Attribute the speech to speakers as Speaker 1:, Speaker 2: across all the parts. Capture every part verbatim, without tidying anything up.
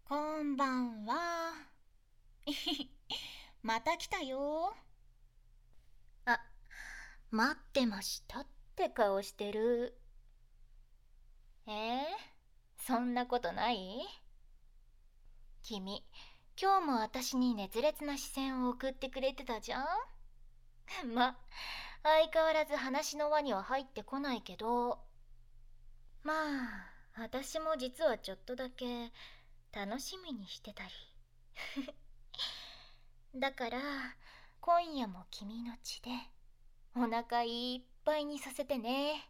Speaker 1: こんばんは。また来たよ。あ、待ってましたって顔してる。えー、そんなことない？君、今日も私に熱烈な視線を送ってくれてたじゃん。ま、相変わらず話の輪には入ってこないけど、まあ、私も実はちょっとだけ楽しみにしてたり。だから今夜も君の血でお腹いっぱいにさせてね。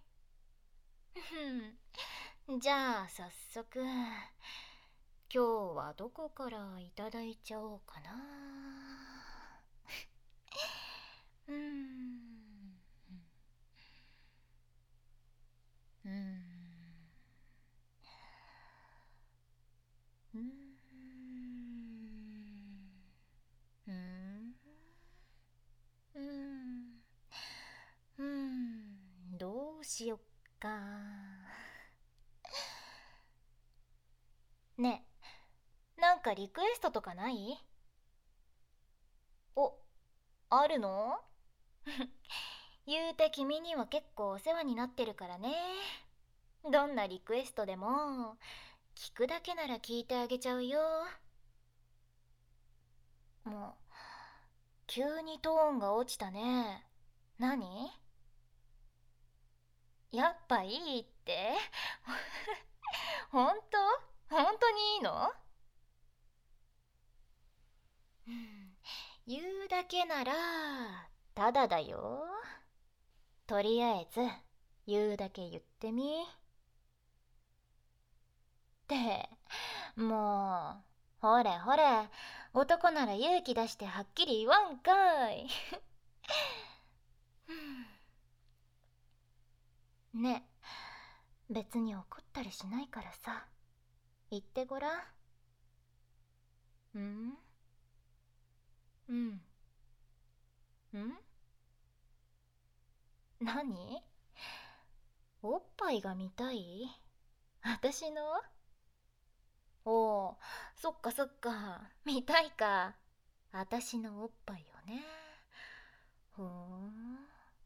Speaker 1: じゃあ早速、今日はどこからいただいちゃおうかな。うーんうーんうーんうーんうーんうーんどうしよっか。ねえ、なんかリクエストとかない？お、あるの？言うて君には結構お世話になってるからね。どんなリクエストでも聞くだけなら聞いてあげちゃうよ。もう急にトーンが落ちたね。何？やっぱいいって？本当？本当にいいの？うん、言うだけならただだよ。とりあえず言うだけ言ってみ。ってもう、ほれほれ、男なら勇気出してはっきり言わんかい。ねえ、別に怒ったりしないからさ、言ってごらん。うんうんうん何？おっぱいが見たい？私の？おお、そっかそっか、見たいか。私のおっぱいよね。ふーん。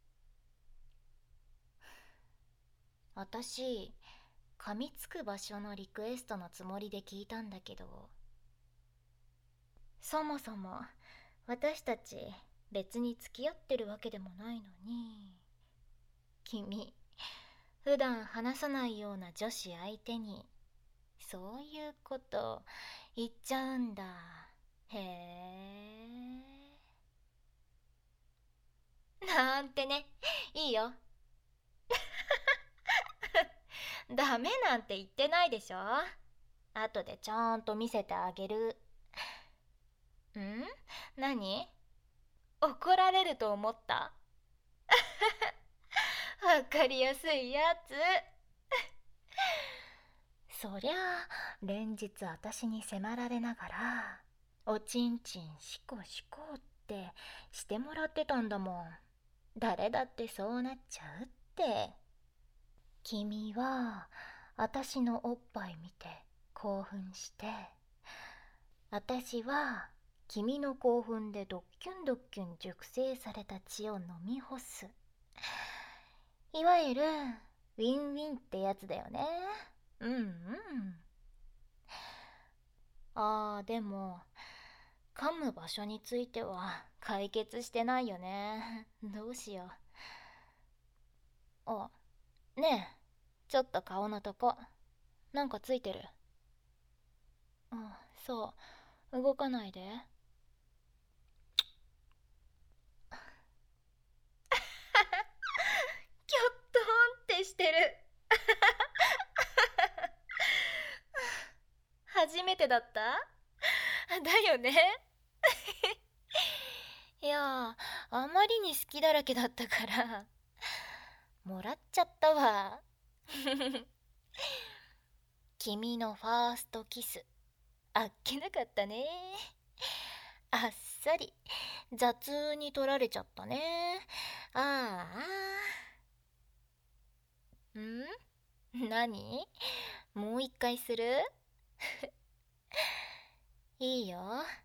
Speaker 1: 私、噛みつく場所のリクエストのつもりで聞いたんだけど、そもそも私たち別に付き合ってるわけでもないのに、君普段話さないような女子相手にそういうこと言っちゃうんだ。へえ。なんてね。いいよ。ダメなんて言ってないでしょ。後でちゃんと見せてあげる。ん？何？怒られると思った？わかりやすいやつ。そりゃあ連日私に迫られながらおちんちんしこしこってしてもらってたんだもん。誰だってそうなっちゃうって。君は私のおっぱい見て興奮して、私は君の興奮でドッキュンドッキュン熟成された血を飲み干す。いわゆるウィンウィンってやつだよね。うんうん。あーでも噛む場所については解決してないよね。どうしよう。あ、ねえ、ちょっと顔のとこなんかついてる？うん、そう、動かないで。キョットンってしてる。初めてだった？だよね。いや、あまりに好きだらけだったからもらっちゃったわ。君のファーストキスあっけなかったね。あっさり雑に取られちゃったね。ああ。ん？何？もう一回する？ いいよ。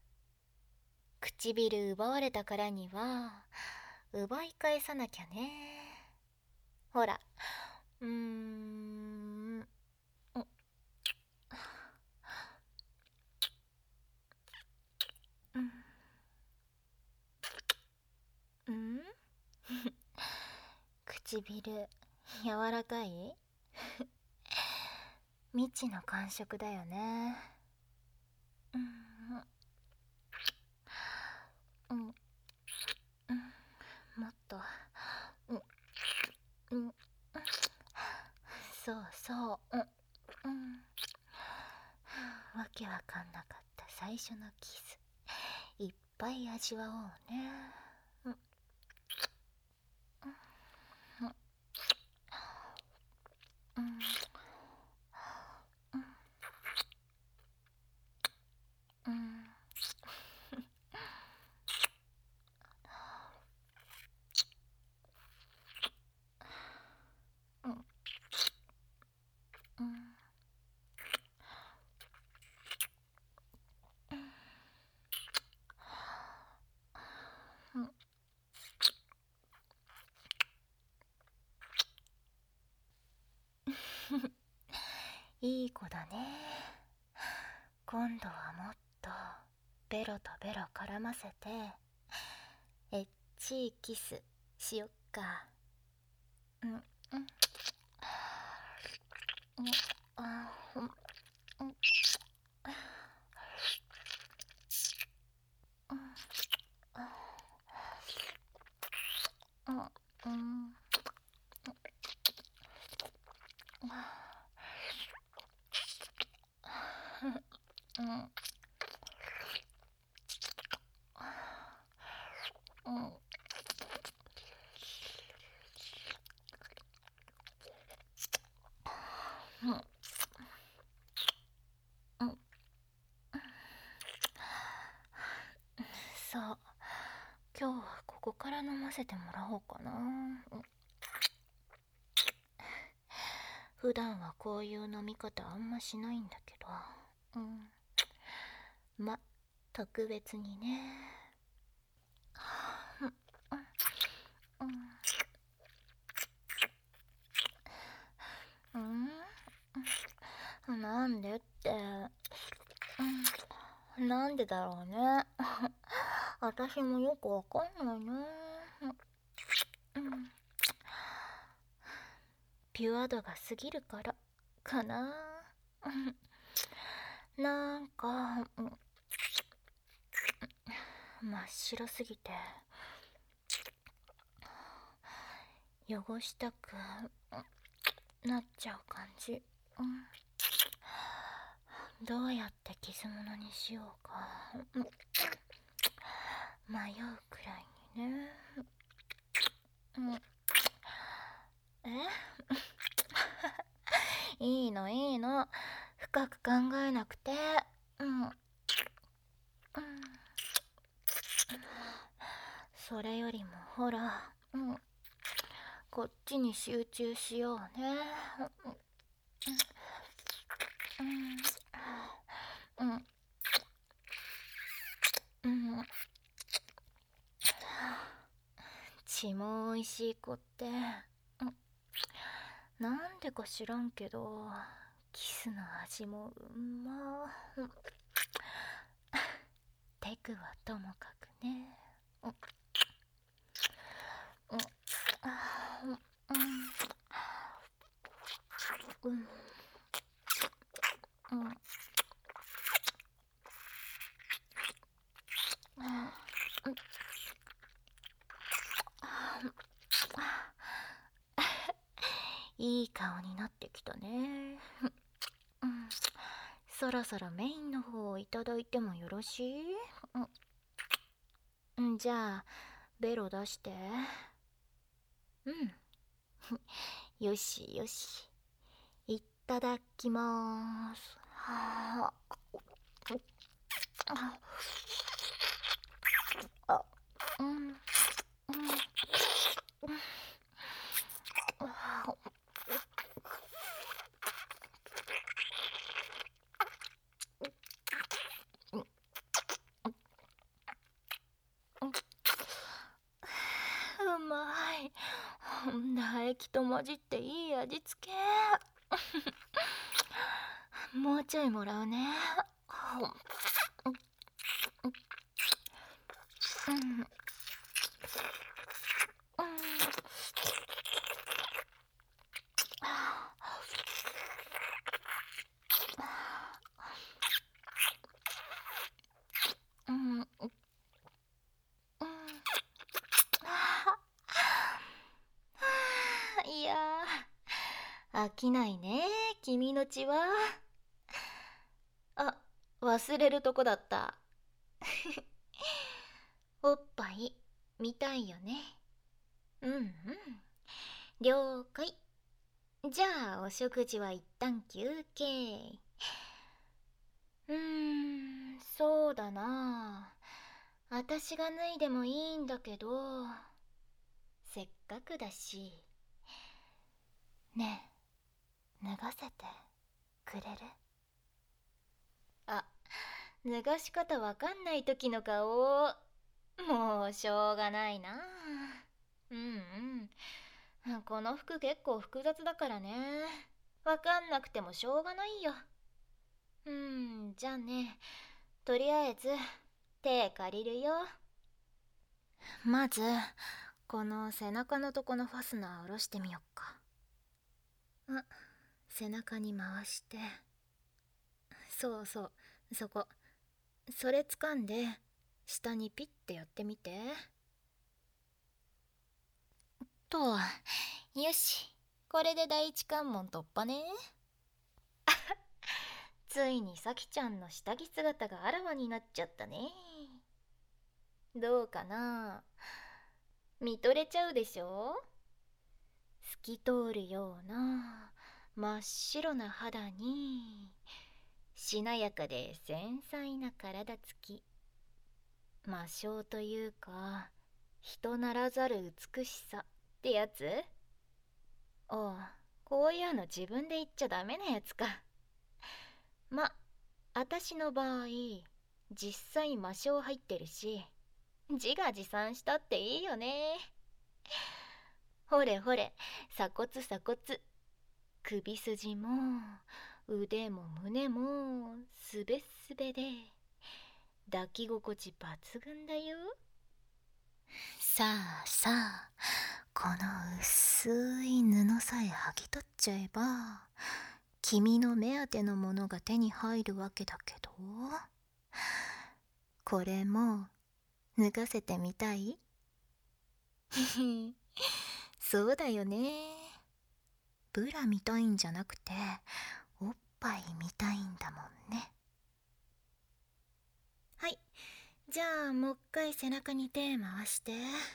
Speaker 1: 唇奪われたからには奪い返さなきゃね。ほら、うーん、ううん、唇柔らかい？未知の感触だよね。うん、うん、うん、もっと、うん、うん、そうそう、うん、うん、わけわかんなかった最初のキス、いっぱい味わおうね。うん、うん、うん、うん、うん、うん、うん、いい子だね。今度はもっとベロとベロ絡ませてエッチいキスしよっか。うん、うん、うん、あ、うん、うん、うん、うん、うん、うん、うん、うん、そう、今日はここから飲ませてもらおうかな。うん、普段はこういう飲み方あんましないんだけど、うん、ま、特別にね。うん、うん、うん、なんでって、うん、なんでだろうね。私もよくわかんないな。うん、ピュア度が過ぎるからかな。なんか、うん、真っ白すぎて汚したくなっちゃう感じ。うん、どうやって傷物にしようか、うん、迷うくらいにね。うん、えいいのいいの、深く考えなくて。うん、うん、それよりもほら、うん、こっちに集中しようね。うん、うん、うん、血もおいしい子って、うん、なんでか知らんけどキスの味もうんま、うん、テクはともかくね。うん、うん、あー、うん、うん、うん、うん、いい顔になってきたね。うん、そろそろメインの方をいただいてもよろしい？うん、じゃあベロ出して。うん、よしよし、いただきまーす。はあ、あ、うん、うん、 液と混じっていい味付け。もうちょいもらうね。うん、うん、うん、いやー、飽きないね、君の血は。あ、忘れるとこだった。おっぱい、見たいよね。うんうん。了解。じゃあ、お食事は一旦休憩。うーん、そうだな。私が脱いでもいいんだけど、せっかくだし。ねえ、脱がせてくれる？あ、脱がし方わかんない時の顔。もうしょうがないな。うんうん。この服結構複雑だからね。わかんなくてもしょうがないよ。うん、じゃあね、とりあえず手借りるよ。まずこの背中のとこのファスナー下ろしてみよっか。あ、背中に回して、そうそう、そこ、それ掴んで下にピッてやってみて。と、よし、これで第一関門突破ね。ついに咲ちゃんの下着姿があらわになっちゃったね。どうかな。見とれちゃうでしょ。透き通るような真っ白な肌にしなやかで繊細な体つき、魔性というか人ならざる美しさってやつ。おう、こういうの自分で言っちゃダメなやつか。ま、私の場合実際魔性入ってるし、自画自賛したっていいよね。ほれほれ、鎖骨鎖骨、首筋も腕も胸もすべすべで抱き心地抜群だよ。さあさあ、この薄い布さえ剥ぎ取っちゃえば君の目当てのものが手に入るわけだけど、これも脱がせてみたい？そうだよね。ブラ見たいんじゃなくておっぱい見たいんだもんね。はい、じゃあもう一回背中に手回して。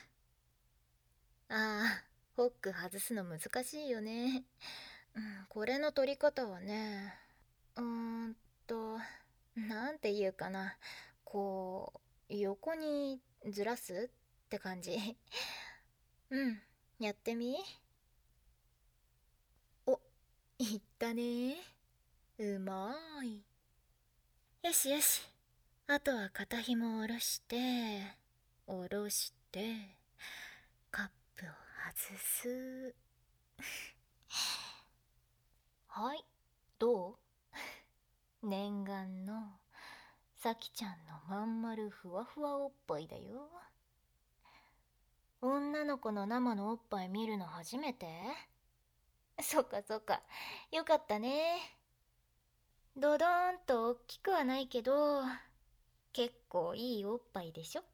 Speaker 1: ああ、ホック外すの難しいよね。うん、これの取り方はね、うーんと、なんていうかな、こう横にずらすって感じ。うん、やってみ。お、いったね。うまーい。よしよし、あとは肩紐を下ろして、下ろして、カップを外す。はい、どう？念願の咲ちゃんのまん丸ふわふわおっぱいだよ。女の子の生のおっぱい見るの初めて？そっかそっか、よかったね。ドドーンと大きくはないけど結構いいおっぱいでしょ。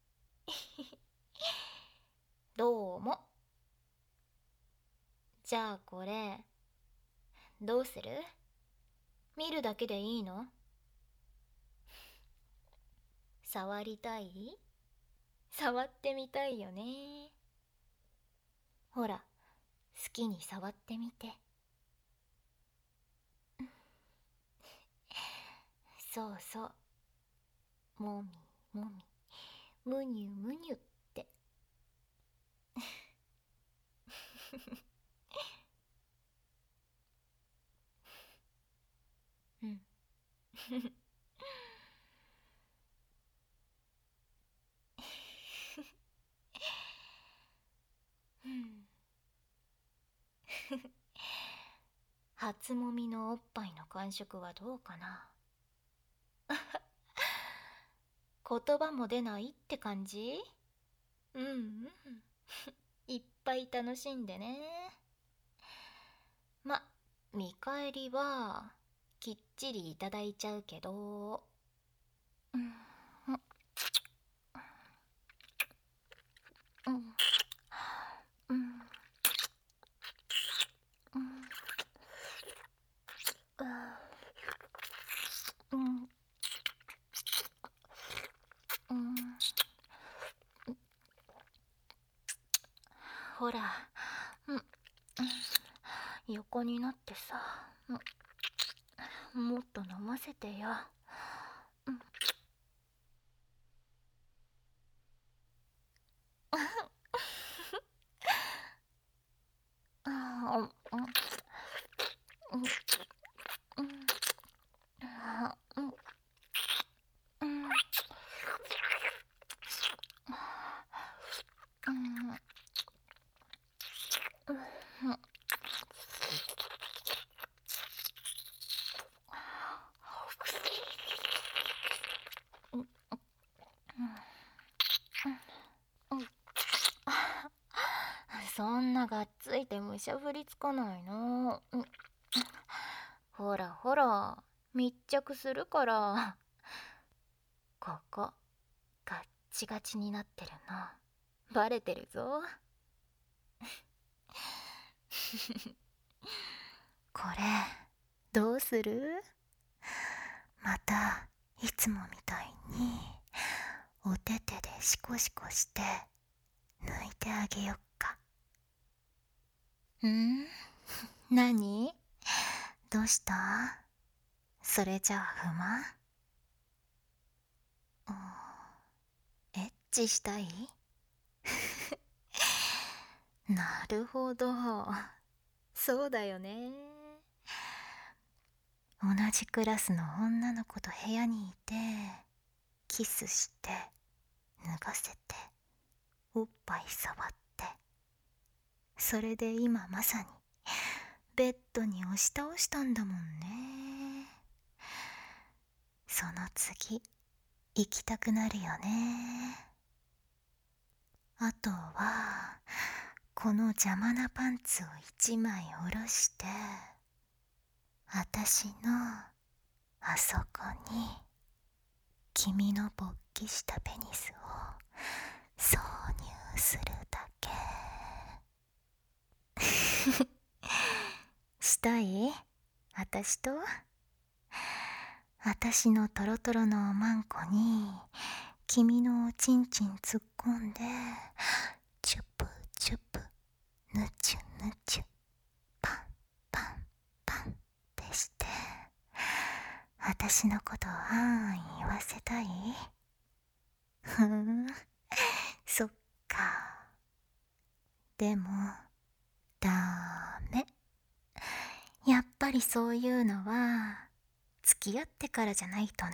Speaker 1: どうも。じゃあこれどうする？見るだけでいいの？触りたい？触ってみたいよね。ほら、好きに触ってみて。そうそう、もみもみ、むにゅむにゅって。うん。うん。 初もみのおっぱいの感触はどうかな。言葉も出ないって感じ。うんうん。いっぱい楽しんでね。ま、見返りはきっちりいただいちゃうけど、うん、うん、うん、うん、うん、うん、ほら、うん、横になってさ、うん、もっと飲ませてよ。うん、うん、うん、うん、うん、うん、うん、そんながっついてむしゃぶりつかないの。うん、ほらほら、密着するから。ここガッチガチになってるのバレてるぞ。これどうする？またいつもみたいにお手手でシコシコして抜いてあげよっか。ん？何？どうした？それじゃあ不満？エッチしたい？なるほど、そうだよね。同じクラスの女の子と部屋にいてキスして脱がせておっぱい触って、それで今まさにベッドに押し倒したんだもんね。その次行きたくなるよね。あとはこの邪魔なパンツを一枚下ろして、あたしのあそこに君の勃起したペニスを挿入するだけ。したい？あたしと？あたしのトロトロのおまんこに君のおちんちん突っ込んで、チュプチュプヌチュヌチュパンパンパンってして、あたしのことをあーん言わせたい？ふーん、そっか。でもダメ、やっぱりそういうのは付き合ってからじゃないとね。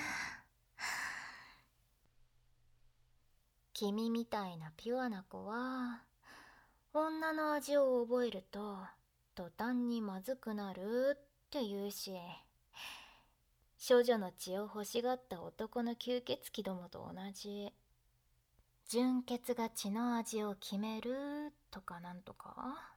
Speaker 1: 君みたいなピュアな子は女の味を覚えると途端にまずくなるって言うし、処女の血を欲しがった男の吸血鬼どもと同じ、純血が血の味を決めるとかなんとか。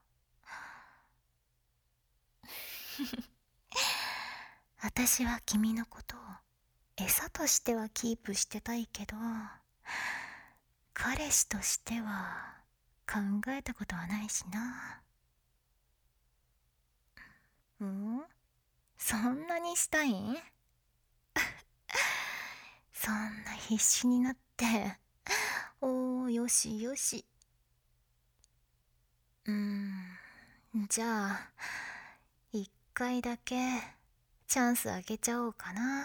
Speaker 1: 私は君のことを餌としてはキープしてたいけど、彼氏としては考えたことはないしな。うん？そんなにしたいん？そんな必死になって。おー、よしよし。うーん、じゃあ一回だけチャンスあげちゃおうかな。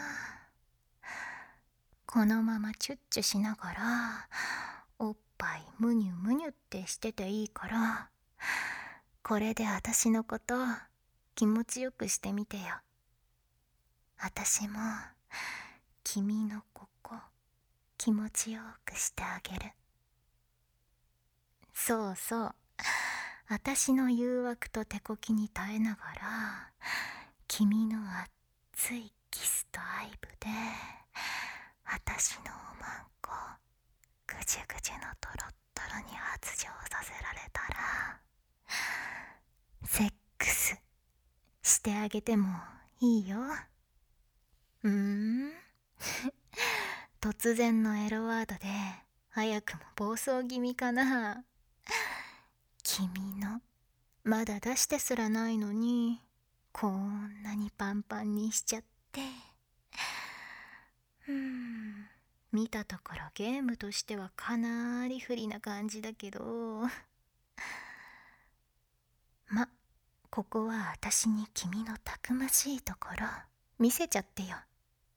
Speaker 1: このままチュッチュしながらおっぱいムニュムニュってしてていいから、これであたしのこと気持ちよくしてみてよ。あたしも君のここ気持ちよくしてあげる。そうそう、あたしの誘惑と手こきに耐えながら君の熱いキスと愛撫で私のおまんこぐじゅぐじゅのとろっとろに発情させられたらセックスしてあげてもいいよ。うーん突然のエロワードで早くも暴走気味かな。君のまだ出してすらないのにこんなにパンパンにしちゃって、うーん見たところゲームとしてはかなり不利な感じだけど、ま、ここは私に君のたくましいところ見せちゃってよ。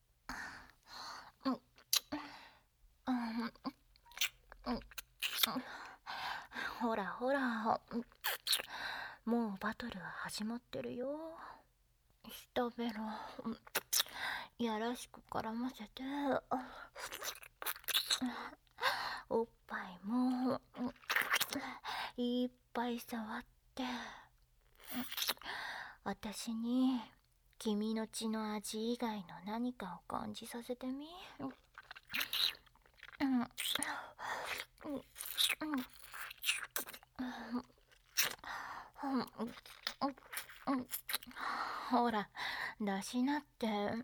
Speaker 1: ほらほら、もうバトルは始まってるよ。下ベロやらしく絡ませて、おっぱいもいっぱい触って、私に君の血の味以外の何かを感じさせてみ。ほら出しなって、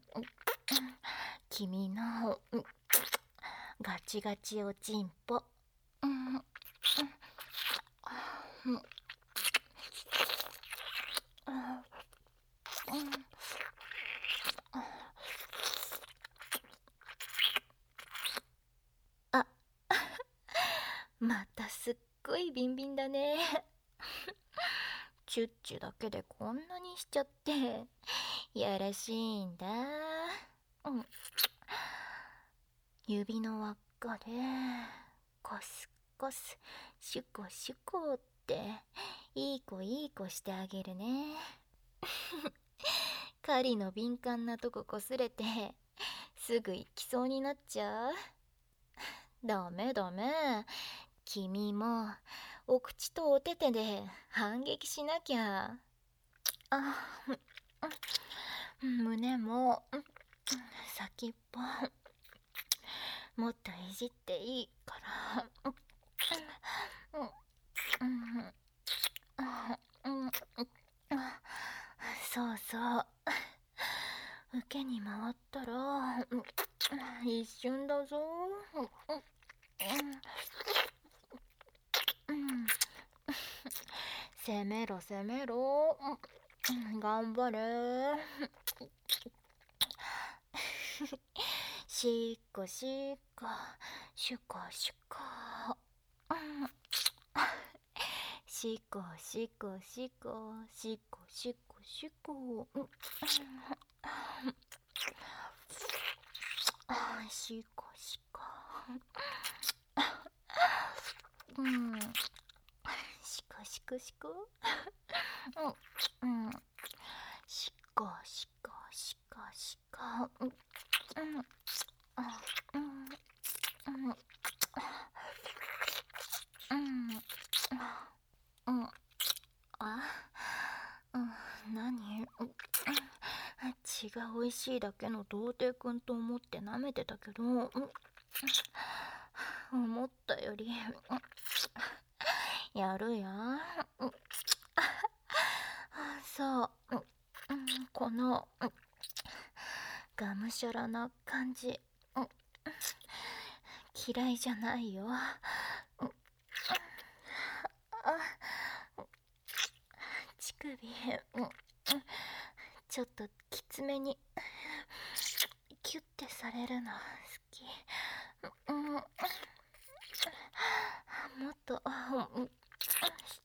Speaker 1: 君のガチガチおちんぽ。あまたすっごいビンビンだね。チュッチュだけでこんなにしちゃってやらしいんだ。うん、指の輪っかでコスコスシュコシュコっていい子いい子してあげるね。狩りの敏感なとここすれてすぐ行きそうになっちゃう。ダメダメ、君もお口とお手手で反撃しなきゃ。あ、胸も先っぽもっといじっていいから。そうそう、受けに回ったら一瞬だぞ。攻めろ攻めろ、頑張れ。しっこしっこシュコシュコ、しっこしっこしっこしっこしっこしっこ、しっこしっこ、うんしこしこしこ、うんしこしこしこしこ、うんあ、うん、何？血が美味しいだけの童貞くんと思って舐めてたけど、思ったよりやるや。そう、このがむしゃらな感じ嫌いじゃないよ。乳首ちょっときつめにキュッてされるの好き。もっとして、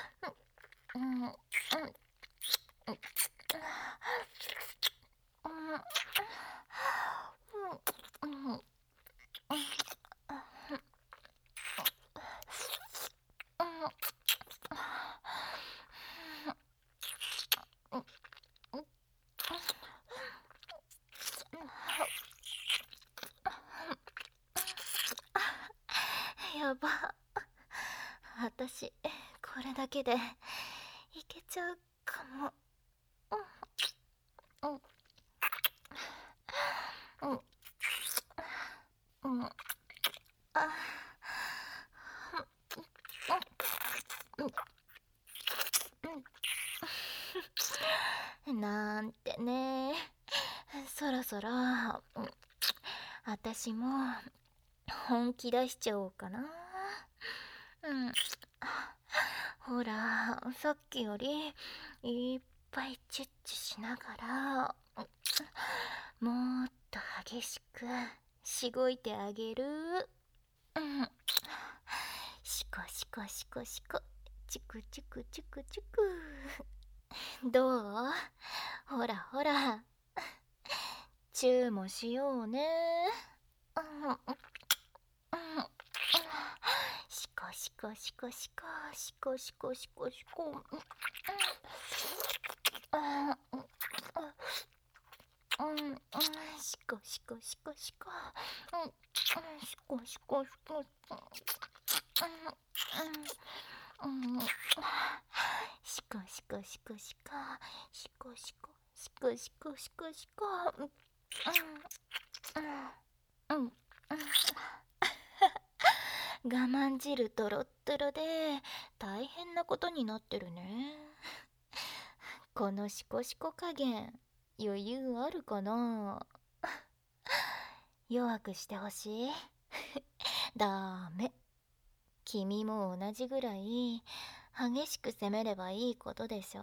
Speaker 1: やば、私これだけでいけちゃうかも。 私も本気出しちゃおうかな。うん。ほら、さっきよりいっぱいチュッチュしながら、もっと激しくしごいてあげる。うん。しこしこしこしこ、チクチクチクチク。どう？ほらほら、チューもしようね。うん。しこしこしこしこしこしこしこしこ。うんうん、しこしこしこしこ。うん、しこしこしこ。うん、うん、しこしこしこしこ。しこしこしこしこしこしこ。うん、うん、うん。我慢汁ドロッドロで大変なことになってるね。このシコシコ加減余裕あるかな。弱くしてほしい。ダメ。君も同じぐらい激しく攻めればいいことでしょ。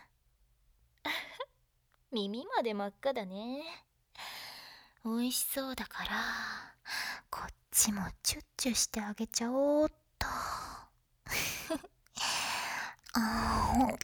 Speaker 1: 耳まで真っ赤だね。美味しそうだからこっちもチュッチュしてあげちゃおうっと。あー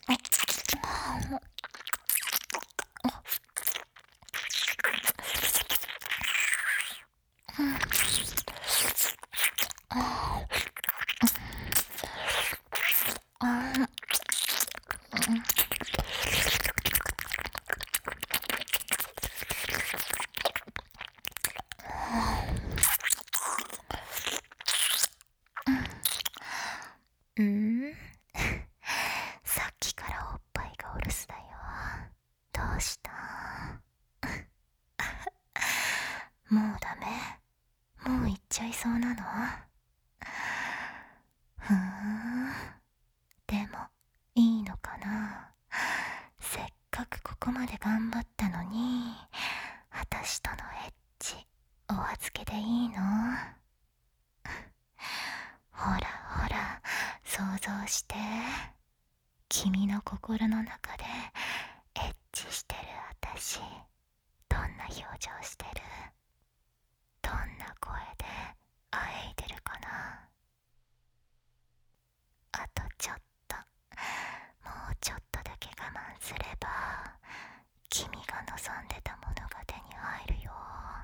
Speaker 1: うん、さっきからおっぱいがお留守だよ。どうした？もうダメ？もう行っちゃいそうなの？ふーん、でもいいのかな。せっかくここまで頑張ったのに、私とのエッチお預けでいいの？ほらほら、想像して。君の心の中でエッチしてる私、どんな表情してる？どんな声であえいでるかな。あとちょっと、もうちょっとだけ我慢すれば君が望んでたものが手に入るよ。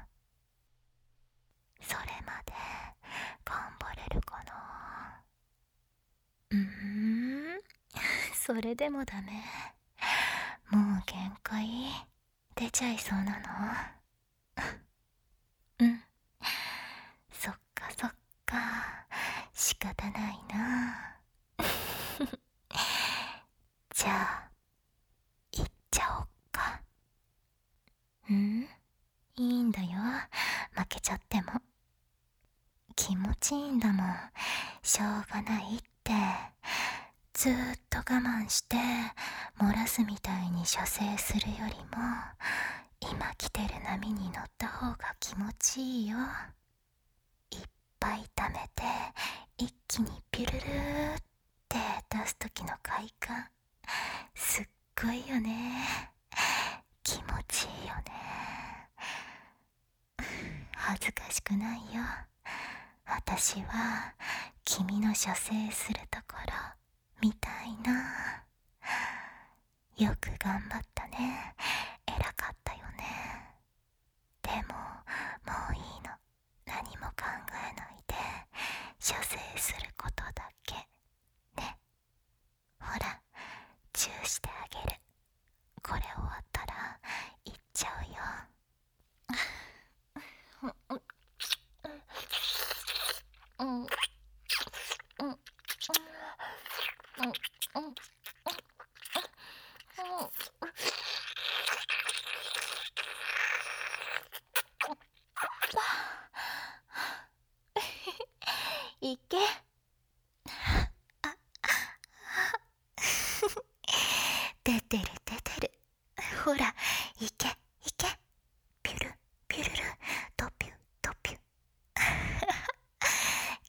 Speaker 1: それまで頑張れるかな。うーん、それでもダメ？もう限界出ちゃいそうなの？うん、そっかそっか、仕方ないな。じゃあ行っちゃおっか。うん、いいんだよ、負けちゃっても。気持ちいいんだもん、しょうがないって。ずーっと我慢して漏らすみたいに射精するよりも、今来てる波に乗った方が気持ちいいよ。いっぱい溜めて一気にピュルルーって出す時の快感、すっごいよね。気持ちいいよね。恥ずかしくないよ。私は君の射精するところ見たいな。よく頑張ったね。偉かったよね。でももういいの。何も考えないで射精することだけね。ほら、チューしてあげる。これ終わったら行っちゃうよ。うんうんうんうんうんいけ、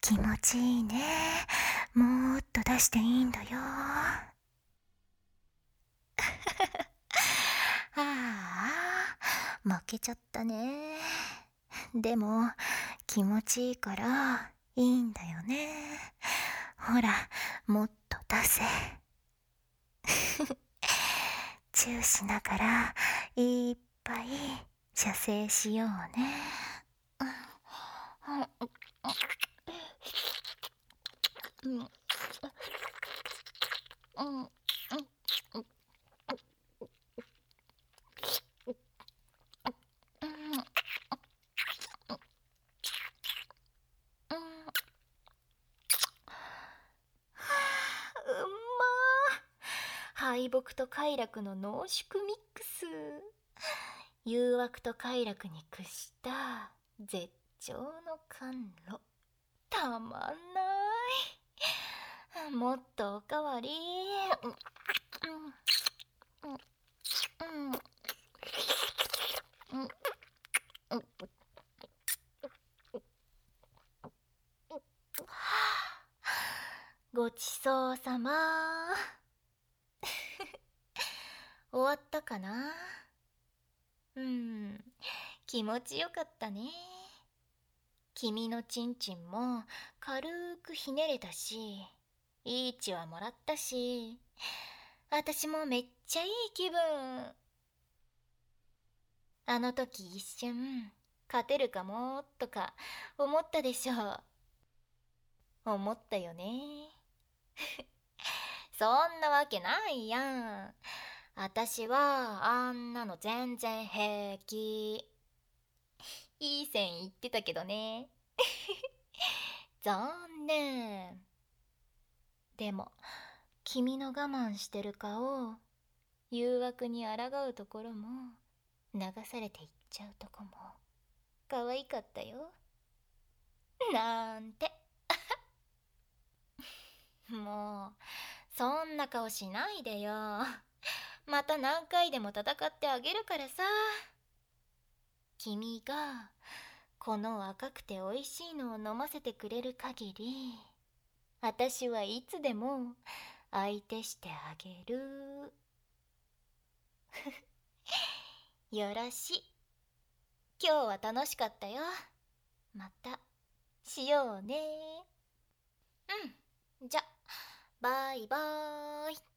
Speaker 1: 気持ちいいね。もっと出していいんだよ。ああ、負けちゃったね。でも気持ちいいからいいんだよね。ほら、もっと出せ。チューしながらいっぱい射精しようね。うんうんうんうんま敗北と快楽の濃縮ミックス。誘惑と快楽に屈した絶頂の甘露。たまんない。もっとおかわり。うんうんうんうんうんごちそうさま。終わったかな。うん、気持ちよかったね。君のちんちんも軽くひねれたし、いい血はもらったし、私もめっちゃいい気分。あの時一瞬勝てるかもとか思ったでしょう。思ったよね。そんなわけないやん。私はあんなの全然平気。いい線いってたけどね。残念。でも君の我慢してる顔、誘惑に抗うところも流されていっちゃうとこも可愛かったよ。なんて。もうそんな顔しないでよ。また何回でも戦ってあげるからさ。君がこの赤くて美味しいのを飲ませてくれる限り、私はいつでも相手してあげる。よろし。今日は楽しかったよ。またしようね。うん、じゃバイバーイ。